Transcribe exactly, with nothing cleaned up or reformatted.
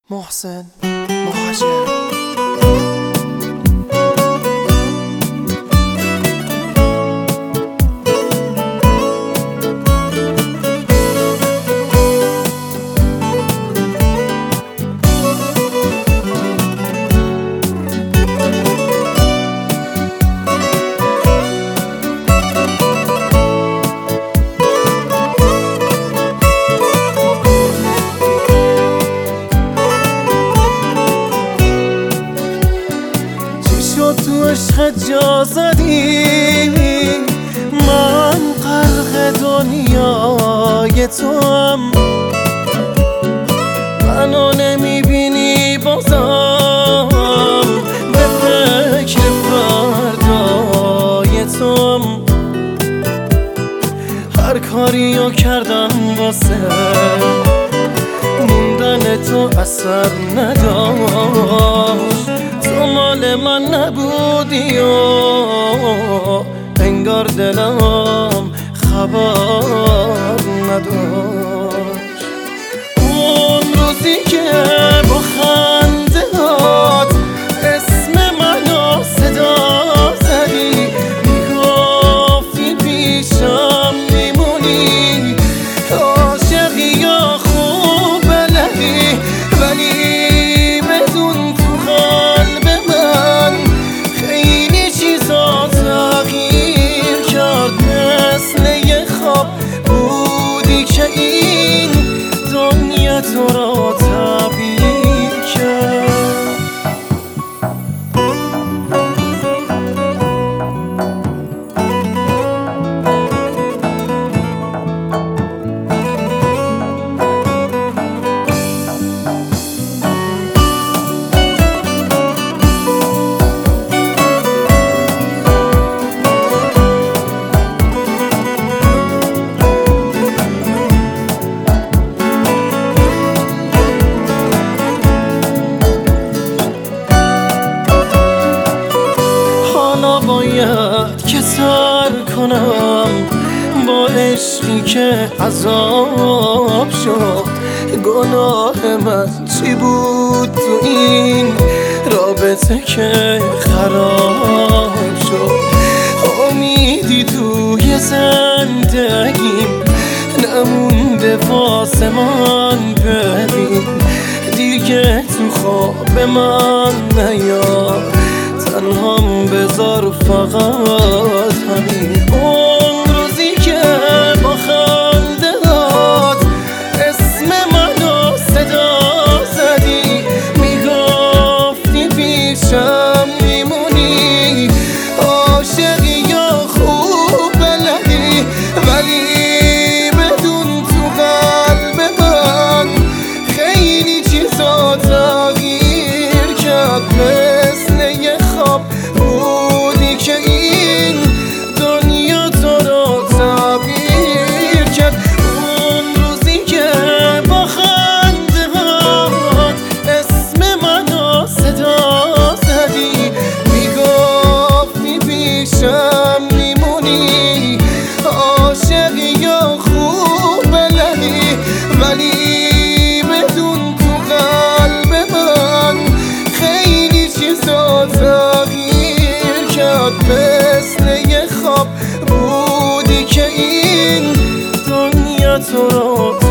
محسن مهاجر. تو عشق جا زدی، من غرق دنیای توام. منو نمیبینی بازم، به فکر فردای توام. هر کاریو کردم واسه موندن تو اثر نداشت. تو مال من نبودی و انگار دلم خبر نداشت. اون روزی که با خنده هات اسم منو صدا زدی، میگفتی پیشم میمونی، عاشقی یا خوب بلدی، ولی بدون تو قلب من خیلی چیزا تغییر کرد. مثل یه خواب بودی که این دنیا تو را تعبیر کرد. باید که سر کنم با عشقی که عذاب شد. گناه من چی بود تو این رابطه که خراب شد؟ امیدی توی زندگیم نمونده واسه من. ببین دیگه تو خواب من نیا، تنهام بذار فقط همین. اون روزی که با خنده هات اسم منو صدا زدی، میگفتی پیشم میمونی، عاشقی یا خوب بلدی، ولی بدون تو قلب من خیلی چیزا تغییر کرد. مثل یه خواب بودی که این دنیا تو رو تعبیر کرد. اون روزی که با خنده هات اسم منو صدا زدی، میگفتی پیشم میمونی، عاشقی یا خوب بلدی، ولی بدون تو قلب من خیلی چیزا تغییر کرد. مثل یه خواب بودی که این دنیا تو رو